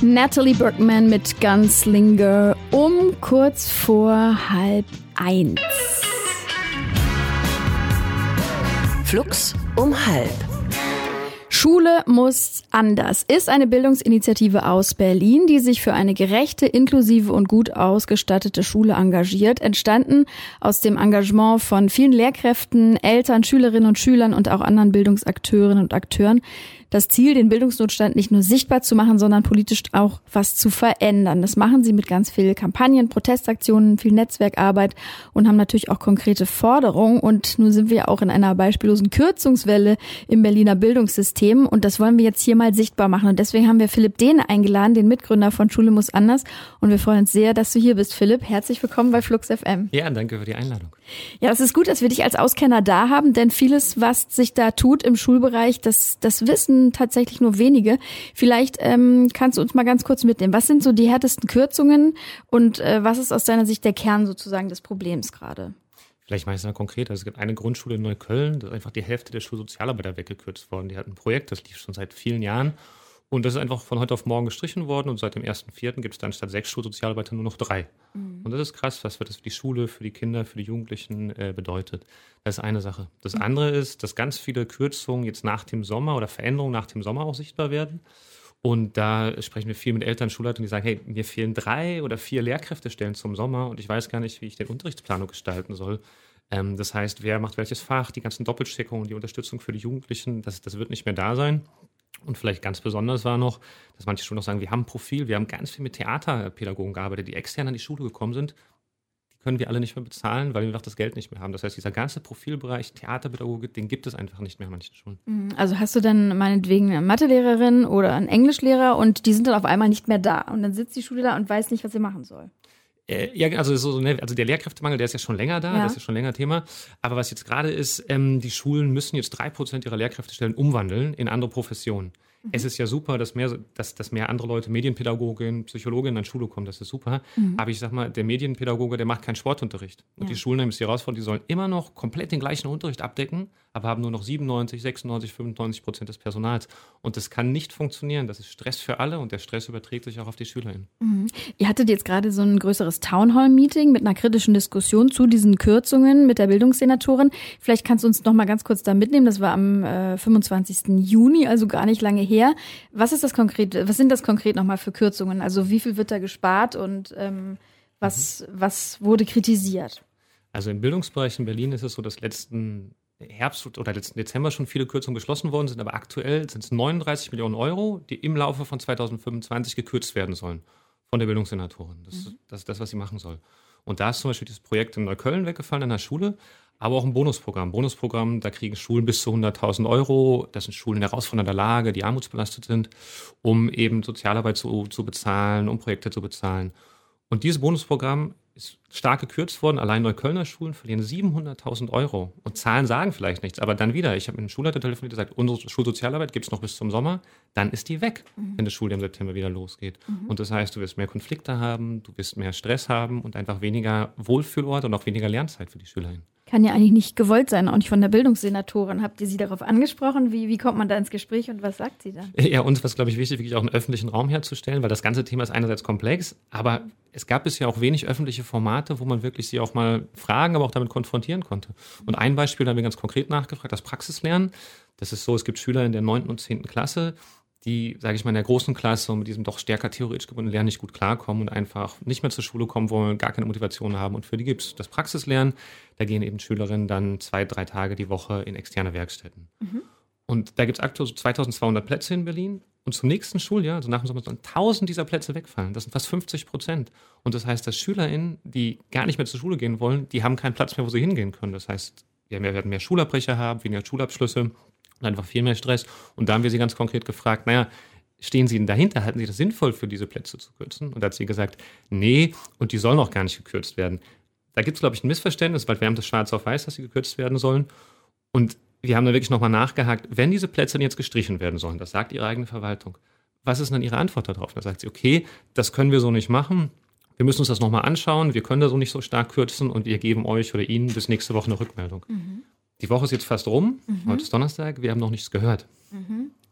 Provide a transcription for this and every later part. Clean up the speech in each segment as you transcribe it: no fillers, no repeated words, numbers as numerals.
Natalie Bergman mit Gunslinger um kurz vor 12:30. Flux um 12:30. Schule muss anders ist eine Bildungsinitiative aus Berlin, die sich für eine gerechte, inklusive und gut ausgestattete Schule engagiert. Entstanden aus dem Engagement von vielen Lehrkräften, Eltern, Schülerinnen und Schülern und auch anderen Bildungsakteurinnen und Akteuren. Das Ziel, den Bildungsnotstand nicht nur sichtbar zu machen, sondern politisch auch was zu verändern. Das machen sie mit ganz viel Kampagnen, Protestaktionen, viel Netzwerkarbeit und haben natürlich auch konkrete Forderungen. Und nun sind wir auch in einer beispiellosen Kürzungswelle im Berliner Bildungssystem. Und das wollen wir jetzt hier mal sichtbar machen. Und deswegen haben wir Philipp Dehne eingeladen, den Mitgründer von Schule muss anders. Und wir freuen uns sehr, dass du hier bist, Philipp. Herzlich willkommen bei Flux FM. Ja, danke für die Einladung. Ja, es ist gut, dass wir dich als Auskenner da haben, denn vieles, was sich da tut im Schulbereich, das wissen tatsächlich nur wenige. Vielleicht kannst du uns mal ganz kurz mitnehmen. Was sind so die härtesten Kürzungen und was ist aus deiner Sicht der Kern sozusagen des Problems gerade? Vielleicht mache ich es mal konkret. Also es gibt eine Grundschule in Neukölln, da ist einfach die Hälfte der Schulsozialarbeiter weggekürzt worden. Die hat ein Projekt, das lief schon seit vielen Jahren. Und das ist einfach von heute auf morgen gestrichen worden. Und seit dem 1.4. gibt es dann statt 6 Schulsozialarbeiter nur noch 3. Und das ist krass, was das für die Schule, für die Kinder, für die Jugendlichen bedeutet. Das ist eine Sache. Das andere ist, dass ganz viele Kürzungen jetzt nach dem Sommer oder Veränderungen nach dem Sommer auch sichtbar werden. Und da sprechen wir viel mit Eltern, Schulleitern, die sagen, hey, mir fehlen 3 oder 4 Lehrkräftestellen zum Sommer und ich weiß gar nicht, wie ich den Unterrichtsplanung gestalten soll. Das heißt, wer macht welches Fach, die ganzen Doppelcheckungen, die Unterstützung für die Jugendlichen, das wird nicht mehr da sein. Und vielleicht ganz besonders war noch, dass manche Schulen noch sagen, wir haben ein Profil, wir haben ganz viel mit Theaterpädagogen gearbeitet, die extern an die Schule gekommen sind. Die können wir alle nicht mehr bezahlen, weil wir noch das Geld nicht mehr haben. Das heißt, dieser ganze Profilbereich Theaterpädagogik, den gibt es einfach nicht mehr an manchen Schulen. Also hast du dann meinetwegen eine Mathelehrerin oder einen Englischlehrer und die sind dann auf einmal nicht mehr da. Und dann sitzt die Schule da und weiß nicht, was sie machen soll. Ja, also der Lehrkräftemangel, der ist ja schon länger da, das ist ja schon länger Thema. Aber was jetzt gerade ist, die Schulen müssen jetzt 3% ihrer Lehrkräftestellen umwandeln in andere Professionen. Es ist ja super, dass mehr andere Leute, Medienpädagoginnen, Psychologinnen an Schule kommen, das ist super. Aber ich sag mal, der Medienpädagoge, der macht keinen Sportunterricht. Und die Schulen haben jetzt die Herausforderung, die sollen immer noch komplett den gleichen Unterricht abdecken, aber haben nur noch 97, 96, 95% des Personals. Und das kann nicht funktionieren. Das ist Stress für alle und der Stress überträgt sich auch auf die SchülerInnen. Ihr hattet jetzt gerade so ein größeres Townhall-Meeting mit einer kritischen Diskussion zu diesen Kürzungen mit der Bildungssenatorin. Vielleicht kannst du uns noch mal ganz kurz da mitnehmen. Das war am 25. Juni, also gar nicht lange her. Was sind das konkret nochmal für Kürzungen? Also wie viel wird da gespart und was wurde kritisiert? Also im Bildungsbereich in Berlin ist es so, dass letzten Herbst oder letzten Dezember schon viele Kürzungen beschlossen worden sind, aber aktuell sind es 39 Millionen Euro, die im Laufe von 2025 gekürzt werden sollen von der Bildungssenatorin. Das ist das, was sie machen soll. Und da ist zum Beispiel dieses Projekt in Neukölln weggefallen an der Schule, aber auch ein Bonusprogramm. Da kriegen Schulen bis zu 100.000 Euro. Das sind Schulen in herausfordernder Lage, die armutsbelastet sind, um eben Sozialarbeit zu bezahlen, um Projekte zu bezahlen. Und dieses Bonusprogramm ist stark gekürzt worden. Allein Neuköllner Schulen verlieren 700.000 Euro. Und Zahlen sagen vielleicht nichts, aber dann wieder. Ich habe mit einem Schulleiter telefoniert, der sagt, unsere Schulsozialarbeit gibt es noch bis zum Sommer. Dann ist die weg, wenn das Schuljahr im September wieder losgeht. Und das heißt, du wirst mehr Konflikte haben, du wirst mehr Stress haben und einfach weniger Wohlfühlort und auch weniger Lernzeit für die SchülerInnen. Kann ja eigentlich nicht gewollt sein, auch nicht von der Bildungssenatorin. Habt ihr sie darauf angesprochen? Wie kommt man da ins Gespräch und was sagt sie dann? Ja, uns war es, glaube ich, wichtig, wirklich auch einen öffentlichen Raum herzustellen, weil das ganze Thema ist einerseits komplex, aber es gab bisher auch wenig öffentliche Formate, wo man wirklich sie auch mal fragen, aber auch damit konfrontieren konnte. Und ein Beispiel, da haben wir ganz konkret nachgefragt, das Praxislernen. Das ist so, es gibt Schüler in der 9. und 10. Klasse, die, sage ich mal, in der großen Klasse und mit diesem doch stärker theoretisch gebundenen Lernen nicht gut klarkommen und einfach nicht mehr zur Schule kommen, wo wir gar keine Motivation haben. Und für die gibt es das Praxislernen. Da gehen eben Schülerinnen dann 2-3 Tage die Woche in externe Werkstätten. Und da gibt es aktuell so 2.200 Plätze in Berlin. Und zum nächsten Schuljahr, also nach dem Sommer, sollen 1.000 dieser Plätze wegfallen. Das sind fast 50%. Und das heißt, dass SchülerInnen, die gar nicht mehr zur Schule gehen wollen, die haben keinen Platz mehr, wo sie hingehen können. Das heißt, wir werden mehr Schulabbrecher haben, weniger Schulabschlüsse und einfach viel mehr Stress. Und da haben wir sie ganz konkret gefragt, stehen Sie denn dahinter? Halten Sie das sinnvoll, für diese Plätze zu kürzen? Und da hat sie gesagt, nee, und die sollen auch gar nicht gekürzt werden. Da gibt es, glaube ich, ein Missverständnis, weil wir haben das schwarz auf weiß, dass sie gekürzt werden sollen. Und wir haben da wirklich nochmal nachgehakt, wenn diese Plätze dann jetzt gestrichen werden sollen, das sagt ihre eigene Verwaltung, was ist dann ihre Antwort darauf? Da sagt sie, okay, das können wir so nicht machen. Wir müssen uns das nochmal anschauen. Wir können da so nicht so stark kürzen und wir geben euch oder Ihnen bis nächste Woche eine Rückmeldung. Die Woche ist jetzt fast rum. Heute ist Donnerstag. Wir haben noch nichts gehört.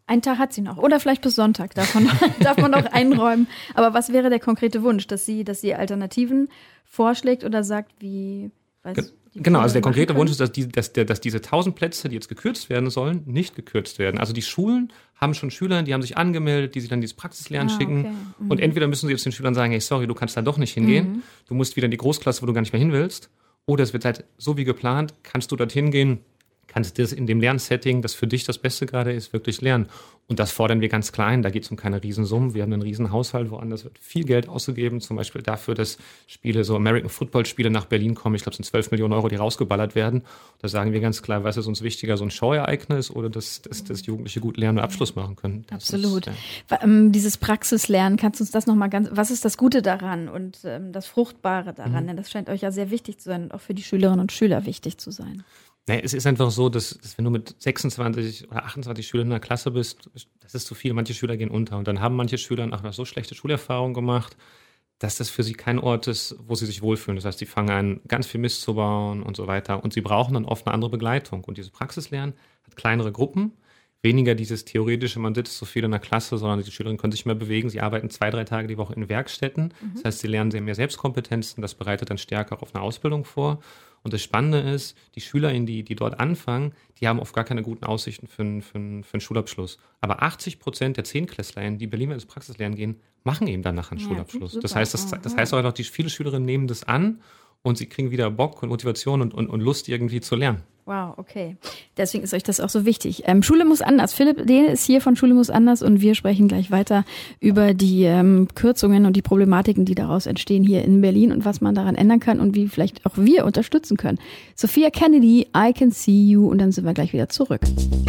Einen Tag hat sie noch. Oder vielleicht bis Sonntag darf man noch einräumen. Aber was wäre der konkrete Wunsch? Dass sie Alternativen vorschlägt oder sagt, wie... Genau, also der konkrete Wunsch ist, dass diese 1000 Plätze, die jetzt gekürzt werden sollen, nicht gekürzt werden. Also die Schulen haben schon Schüler, die haben sich angemeldet, die sie dann dieses Praxislernen schicken. Okay. Und entweder müssen sie jetzt den Schülern sagen, hey, sorry, du kannst da doch nicht hingehen. Du musst wieder in die Großklasse, wo du gar nicht mehr hin willst. Oder es wird halt so wie geplant, kannst du dorthin gehen, kannst das in dem Lernsetting, das für dich das Beste gerade ist, wirklich lernen. Und das fordern wir ganz klein, da geht es um keine Riesensummen. Wir haben einen Riesenhaushalt, woanders wird viel Geld ausgegeben, zum Beispiel dafür, dass Spiele, so American Football Spiele nach Berlin kommen. Ich glaube, es sind 12 Millionen Euro, die rausgeballert werden. Da sagen wir ganz klar, was ist uns wichtiger, so ein Showereignis oder dass Jugendliche gut lernen und Abschluss machen können. Absolut. Dieses Praxislernen, kannst du uns das nochmal was ist das Gute daran und das Fruchtbare daran? Denn das scheint euch ja sehr wichtig zu sein und auch für die Schülerinnen und Schüler wichtig zu sein. Nee, es ist einfach so, dass wenn du mit 26 oder 28 Schülern in der Klasse bist, das ist zu viel. Manche Schüler gehen unter. Und dann haben manche Schüler nachher so schlechte Schulerfahrungen gemacht, dass das für sie kein Ort ist, wo sie sich wohlfühlen. Das heißt, die fangen an, ganz viel Mist zu bauen und so weiter. Und sie brauchen dann oft eine andere Begleitung. Und dieses Praxislernen hat kleinere Gruppen, weniger dieses theoretische, man sitzt so viel in der Klasse, sondern die Schülerinnen können sich mehr bewegen. Sie arbeiten 2-3 Tage die Woche in Werkstätten. Das heißt, sie lernen sehr mehr Selbstkompetenzen. Das bereitet dann stärker auch auf eine Ausbildung vor. Und das Spannende ist, die SchülerInnen, die dort anfangen, die haben oft gar keine guten Aussichten für einen Schulabschluss. Aber 80% der 10-KlässlerInnen, die Berlin ins Praxislernen gehen, machen eben dann nachher einen Schulabschluss. Das heißt auch einfach, viele Schülerinnen nehmen das an und sie kriegen wieder Bock und Motivation und Lust irgendwie zu lernen. Wow, okay. Deswegen ist euch das auch so wichtig. Schule muss anders. Philipp Dehne ist hier von Schule muss anders und wir sprechen gleich weiter über die Kürzungen und die Problematiken, die daraus entstehen hier in Berlin und was man daran ändern kann und wie vielleicht auch wir unterstützen können. Sophia Kennedy, I Can See You und dann sind wir gleich wieder zurück.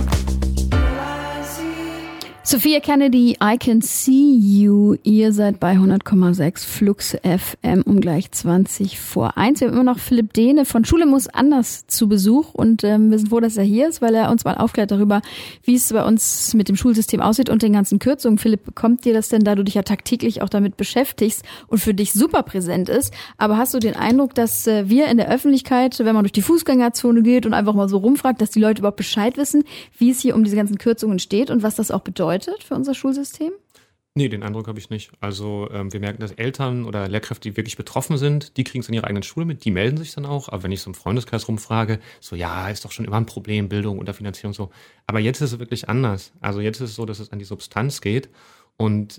Sophia Kennedy, I Can See You. Ihr seid bei 100,6 Flux FM um gleich 20 vor 1. Wir haben immer noch Philipp Dehne von Schule muss anders zu Besuch und wir sind froh, dass er hier ist, weil er uns mal aufklärt darüber, wie es bei uns mit dem Schulsystem aussieht und den ganzen Kürzungen. Philipp, kommt dir das denn, da du dich ja tagtäglich auch damit beschäftigst und für dich super präsent ist, aber hast du den Eindruck, dass wir in der Öffentlichkeit, wenn man durch die Fußgängerzone geht und einfach mal so rumfragt, dass die Leute überhaupt Bescheid wissen, wie es hier um diese ganzen Kürzungen steht und was das auch bedeutet für unser Schulsystem? Nee, den Eindruck habe ich nicht. Also wir merken, dass Eltern oder Lehrkräfte, die wirklich betroffen sind, die kriegen es in ihrer eigenen Schule mit, die melden sich dann auch. Aber wenn ich so im Freundeskreis rumfrage, so ja, ist doch schon immer ein Problem, Bildung, Unterfinanzierung, so. Aber jetzt ist es wirklich anders. Also jetzt ist es so, dass es an die Substanz geht und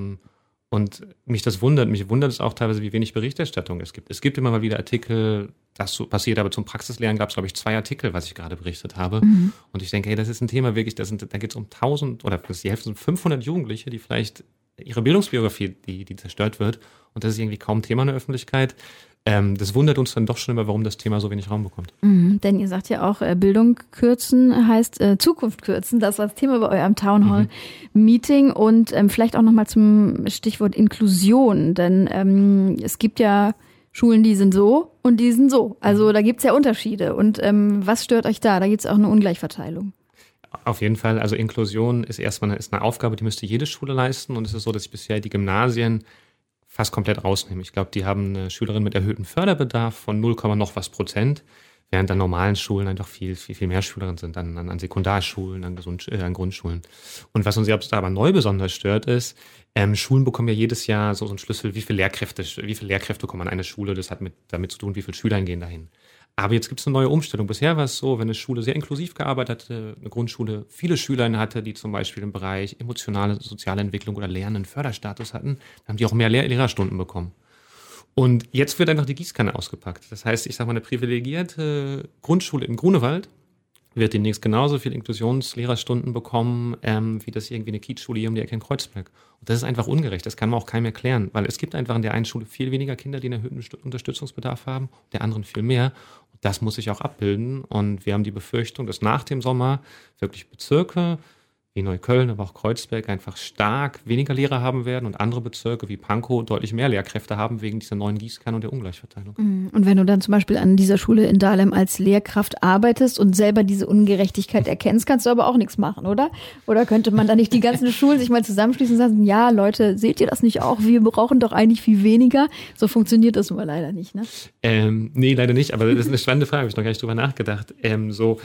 mich wundert es auch teilweise, wie wenig Berichterstattung es gibt. Es gibt immer mal wieder Artikel, das so passiert, aber zum Praxislernen gab es, glaube ich, 2 Artikel, was ich gerade berichtet habe. Und ich denke, hey, das ist ein Thema wirklich, da geht es um 1000 oder die Hälfte sind 500 Jugendliche, die vielleicht ihre Bildungsbiografie, die zerstört wird. Und das ist irgendwie kaum Thema in der Öffentlichkeit. Das wundert uns dann doch schon immer, warum das Thema so wenig Raum bekommt. Denn ihr sagt ja auch, Bildung kürzen heißt Zukunft kürzen. Das war das Thema bei eurem Townhall-Meeting. Und vielleicht auch nochmal zum Stichwort Inklusion. Denn es gibt ja Schulen, die sind so und die sind so. Also da gibt's ja Unterschiede. Und was stört euch da? Da gibt's auch eine Ungleichverteilung. Auf jeden Fall. Also Inklusion ist eine Aufgabe, die müsste jede Schule leisten. Und es ist so, dass ich bisher die Gymnasien fast komplett rausnehmen. Ich glaube, die haben eine Schülerin mit erhöhtem Förderbedarf von 0, noch was Prozent, während an normalen Schulen einfach viel mehr Schülerinnen sind, an Sekundarschulen, an Grundschulen. Und was uns jetzt aber neu besonders stört, ist, Schulen bekommen ja jedes Jahr so einen Schlüssel, wie viele Lehrkräfte kommen an eine Schule, das hat damit zu tun, wie viele Schüler gehen dahin. Aber jetzt gibt es eine neue Umstellung. Bisher war es so, wenn eine Schule sehr inklusiv gearbeitet hatte, eine Grundschule viele Schüler hatte, die zum Beispiel im Bereich emotionale, soziale Entwicklung oder Lernen einen Förderstatus hatten, dann haben die auch mehr Lehrerstunden bekommen. Und jetzt wird einfach die Gießkanne ausgepackt. Das heißt, ich sage mal, eine privilegierte Grundschule im Grunewald wird demnächst genauso viel Inklusionslehrerstunden bekommen, wie das irgendwie eine Kiezschule hier um die Ecke in Kreuzberg. Und das ist einfach ungerecht, das kann man auch keinem erklären, weil es gibt einfach in der einen Schule viel weniger Kinder, die einen erhöhten Unterstützungsbedarf haben, der anderen viel mehr. Und das muss sich auch abbilden. Und wir haben die Befürchtung, dass nach dem Sommer wirklich Bezirke wie Neukölln, aber auch Kreuzberg einfach stark weniger Lehrer haben werden und andere Bezirke wie Pankow deutlich mehr Lehrkräfte haben wegen dieser neuen Gießkanne und der Ungleichverteilung. Und wenn du dann zum Beispiel an dieser Schule in Dahlem als Lehrkraft arbeitest und selber diese Ungerechtigkeit erkennst, kannst du aber auch nichts machen, oder? Oder könnte man da nicht die ganzen Schulen sich mal zusammenschließen und sagen, ja Leute, seht ihr das nicht auch? Wir brauchen doch eigentlich viel weniger. So funktioniert das nun mal leider nicht, ne? Nee, leider nicht, aber das ist eine spannende Frage, habe ich noch gar nicht drüber nachgedacht.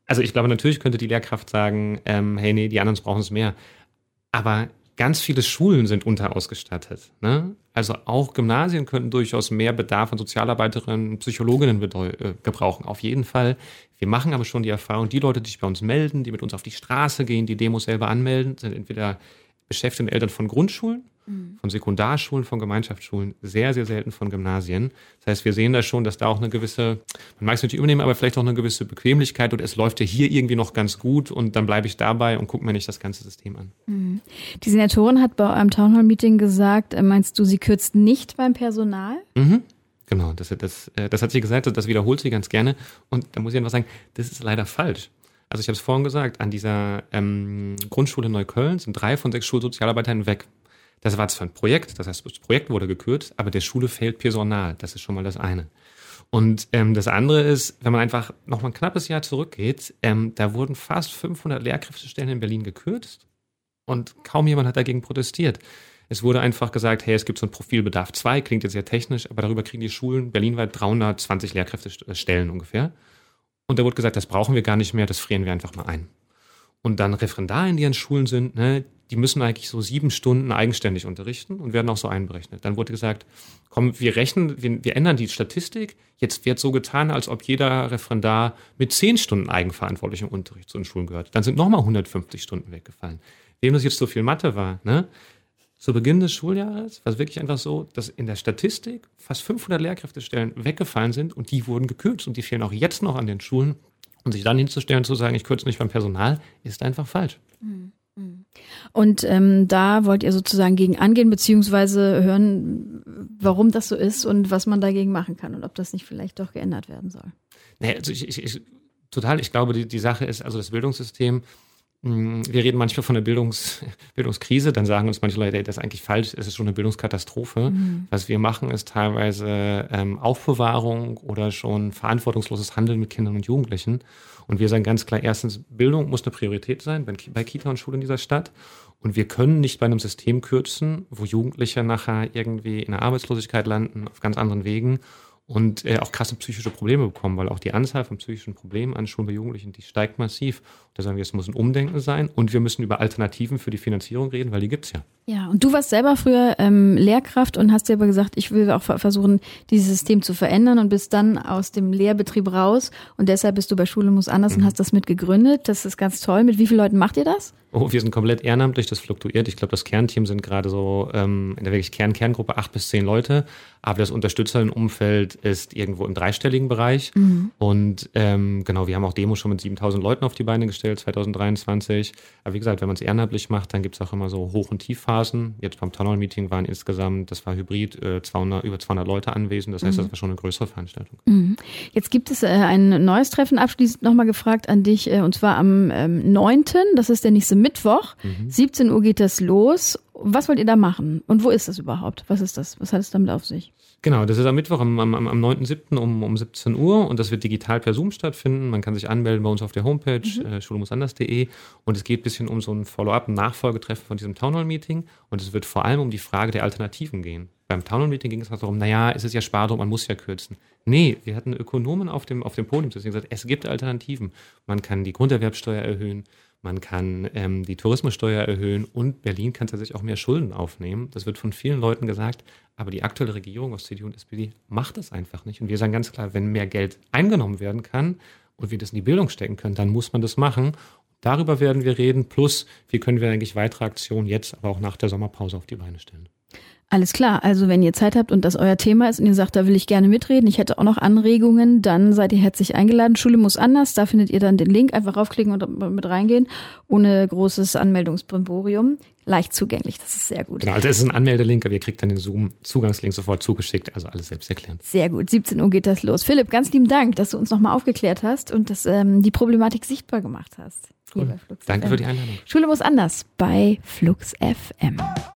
Also ich glaube, natürlich könnte die Lehrkraft sagen, hey, nee, die anderen brauchen es mehr. Aber ganz viele Schulen sind unterausgestattet. Ne? Also auch Gymnasien könnten durchaus mehr Bedarf an Sozialarbeiterinnen, Psychologinnen gebrauchen. Auf jeden Fall. Wir machen aber schon die Erfahrung, die Leute, die sich bei uns melden, die mit uns auf die Straße gehen, die Demos selber anmelden, sind entweder beschäftigte Eltern von Grundschulen, von Sekundarschulen, von Gemeinschaftsschulen, sehr, sehr selten von Gymnasien. Das heißt, wir sehen da schon, dass da auch eine gewisse, man mag es natürlich übernehmen, aber vielleicht auch eine gewisse Bequemlichkeit und es läuft ja hier irgendwie noch ganz gut und dann bleibe ich dabei und gucke mir nicht das ganze System an. Die Senatorin hat bei einem Townhall-Meeting gesagt, meinst du, sie kürzt nicht beim Personal? Genau, das hat sie gesagt, das wiederholt sie ganz gerne und da muss ich einfach sagen, das ist leider falsch. Also ich habe es vorhin gesagt, an dieser Grundschule in Neukölln sind 3 von 6 Schulsozialarbeitern weg. Das war zwar ein Projekt, das heißt, das Projekt wurde gekürzt, aber der Schule fehlt Personal. Das ist schon mal das eine. Und das andere ist, wenn man einfach noch mal ein knappes Jahr zurückgeht, da wurden fast 500 Lehrkräftestellen in Berlin gekürzt und kaum jemand hat dagegen protestiert. Es wurde einfach gesagt, hey, es gibt so einen Profilbedarf 2, klingt jetzt sehr technisch, aber darüber kriegen die Schulen berlinweit 320 Lehrkräftestellen ungefähr. Und da wurde gesagt, das brauchen wir gar nicht mehr, das frieren wir einfach mal ein. Und dann Referendarinnen, die an Schulen sind, ne, die müssen eigentlich so 7 Stunden eigenständig unterrichten und werden auch so einberechnet. Dann wurde gesagt, komm, wir ändern die Statistik. Jetzt wird so getan, als ob jeder Referendar mit 10 Stunden eigenverantwortlichem Unterricht zu den Schulen gehört. Dann sind nochmal 150 Stunden weggefallen. Wem das jetzt so viel Mathe war, ne? Zu Beginn des Schuljahres war es wirklich einfach so, dass in der Statistik fast 500 Lehrkräftestellen weggefallen sind und die wurden gekürzt und die fehlen auch jetzt noch an den Schulen. Und sich dann hinzustellen und zu sagen, ich kürze nicht beim Personal, ist einfach falsch. Und da wollt ihr sozusagen gegen angehen, beziehungsweise hören, warum das so ist und was man dagegen machen kann und ob das nicht vielleicht doch geändert werden soll. Nee, also ich glaube, die Sache ist, also das Bildungssystem, wir reden manchmal von der Bildungskrise, dann sagen uns manche Leute, ey, das ist eigentlich falsch, es ist schon eine Bildungskatastrophe. Was wir machen, ist teilweise Aufbewahrung oder schon verantwortungsloses Handeln mit Kindern und Jugendlichen. Und wir sagen ganz klar, erstens, Bildung muss eine Priorität sein bei Kita und Schule in dieser Stadt. Und wir können nicht bei einem System kürzen, wo Jugendliche nachher irgendwie in der Arbeitslosigkeit landen, auf ganz anderen Wegen. Und auch krasse psychische Probleme bekommen, weil auch die Anzahl von psychischen Problemen an Schulen bei Jugendlichen, die steigt massiv. Da sagen wir, es muss ein Umdenken sein und wir müssen über Alternativen für die Finanzierung reden, weil die gibt's ja. Ja, und du warst selber früher Lehrkraft und hast dir aber gesagt, ich will auch versuchen, dieses System zu verändern und bist dann aus dem Lehrbetrieb raus und deshalb bist du bei Schule muss anders und hast das mit gegründet. Das ist ganz toll. Mit wie vielen Leuten macht ihr das? Oh, wir sind komplett ehrenamtlich, das fluktuiert. Ich glaube, das Kernteam sind gerade so in der wirklich Kerngruppe 8 bis 10 Leute. Aber das Unterstützerinnenumfeld ist irgendwo im dreistelligen Bereich. Und genau, wir haben auch Demos schon mit 7.000 Leuten auf die Beine gestellt, 2023. Aber wie gesagt, wenn man es ehrenamtlich macht, dann gibt es auch immer so Hoch- und Tiefphasen. Jetzt beim Townhall-Meeting waren insgesamt, das war hybrid, über 200 Leute anwesend. Das heißt, das war schon eine größere Veranstaltung. Jetzt gibt es ein neues Treffen. Abschließend nochmal gefragt an dich, und zwar am 9., das ist der nächste Mittwoch, 17 Uhr geht das los. Was wollt ihr da machen? Und wo ist das überhaupt? Was ist das? Was hat es damit auf sich? Genau, das ist am Mittwoch, am 9.7. um 17 Uhr und das wird digital per Zoom stattfinden. Man kann sich anmelden bei uns auf der Homepage, schulemussanders.de und es geht ein bisschen um so ein Follow-up, ein Nachfolgetreffen von diesem Townhall-Meeting und es wird vor allem um die Frage der Alternativen gehen. Beim Townhall-Meeting ging es halt darum, es ist ja Spardruck, man muss ja kürzen. Nee, wir hatten Ökonomen auf dem Podium, deswegen gesagt, es gibt Alternativen. Man kann die Grunderwerbsteuer erhöhen, man kann die Tourismussteuer erhöhen und Berlin kann tatsächlich auch mehr Schulden aufnehmen. Das wird von vielen Leuten gesagt, aber die aktuelle Regierung aus CDU und SPD macht das einfach nicht. Und wir sagen ganz klar, wenn mehr Geld eingenommen werden kann und wir das in die Bildung stecken können, dann muss man das machen. Darüber werden wir reden, plus wie können wir eigentlich weitere Aktionen jetzt, aber auch nach der Sommerpause auf die Beine stellen. Alles klar, also wenn ihr Zeit habt und das euer Thema ist und ihr sagt, da will ich gerne mitreden, ich hätte auch noch Anregungen, dann seid ihr herzlich eingeladen. Schule muss anders, da findet ihr dann den Link, einfach raufklicken und mit reingehen, ohne großes Anmeldungsbrimborium. Leicht zugänglich, das ist sehr gut. Genau, also es ist ein Anmeldelink, aber ihr kriegt dann den Zoom-Zugangslink sofort zugeschickt, also alles selbst erklären. Sehr gut, 17 Uhr geht das los. Philipp, ganz lieben Dank, dass du uns nochmal aufgeklärt hast und dass die Problematik sichtbar gemacht hast. Cool. Danke für die Einladung. Schule muss anders bei Flux FM.